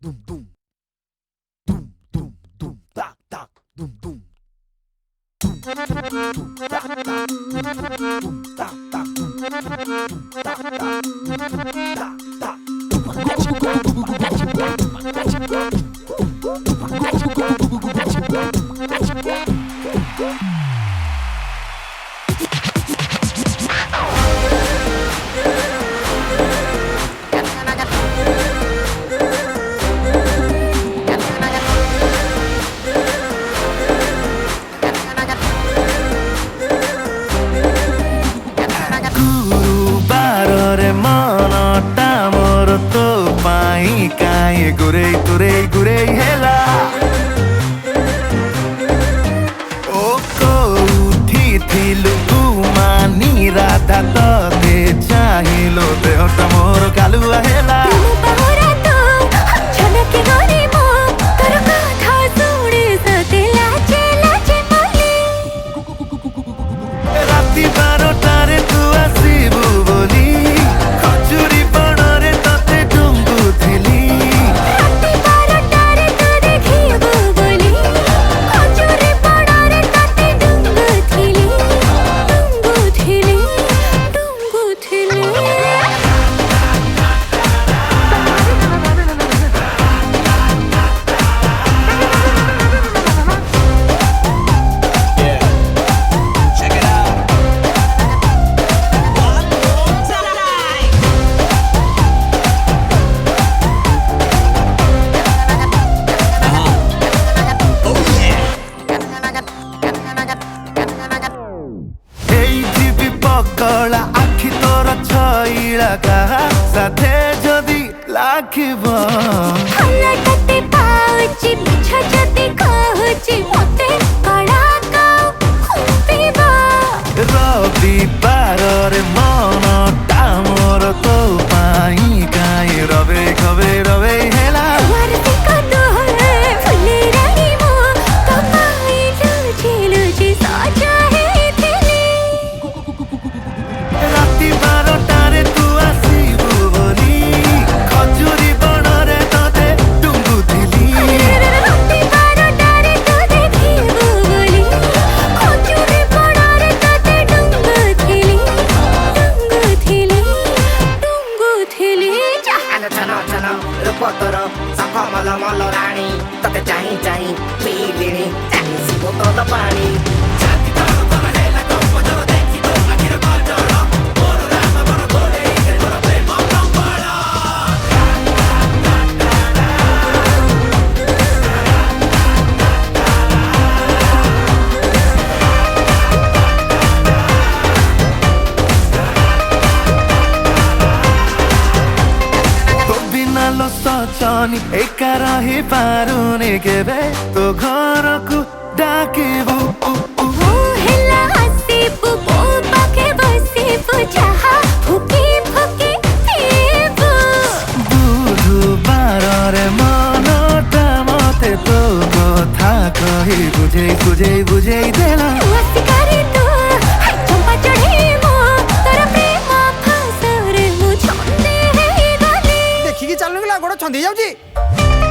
Dum dum dum dum dum tak tak dum dum dum tak tak dum tak tak dum tak tak Gurei, gurei, gurei, hela O kouthi thilu kumani radha tote chahilo dehota mor kalua hela rati 12টারে tu asibu boli khajuri banare tote dungu thili कला आखि तोर छइला कहा साथे जदी लाखिबो हल्ला कते पाउची मिछा जदी कहूची मते कड़ा का खुंपीबा रवि पाररे मन टामर तो पाई गाई रवे खबे रवे हेला वरती कतो है फुले रही मो तो पाई लुची लुची साजा है थिली राति 12টারে तू आसीबु बोली खजुरी बनरे तते डुंगु थिली राति 12টারে तो देखिबु बोली खजुरी बनरे तते डुंगु थिली Ano chano chano rupotoro sakho malo malo rani tate chahi chahi pilini chahi si botolo pani chati taro tama hela kompo joro dekhi to akira kojoro boro rama boro bole ike boro premo kompolo लो सचनी एका रही पारुनी केबे तो घर को डाकिबु हेला हसीबु बो पाके बसीबु चाहा फुकी फुकी पीबु बुधबारे मनटा मते तो कथा कहि बुझेई देला वसिकारी तो हाय चंपा चढ़ी मो तोर प्रेम फासरे मु छंदे हे गली देखिकी चालू गोड़ छंदी जाउची।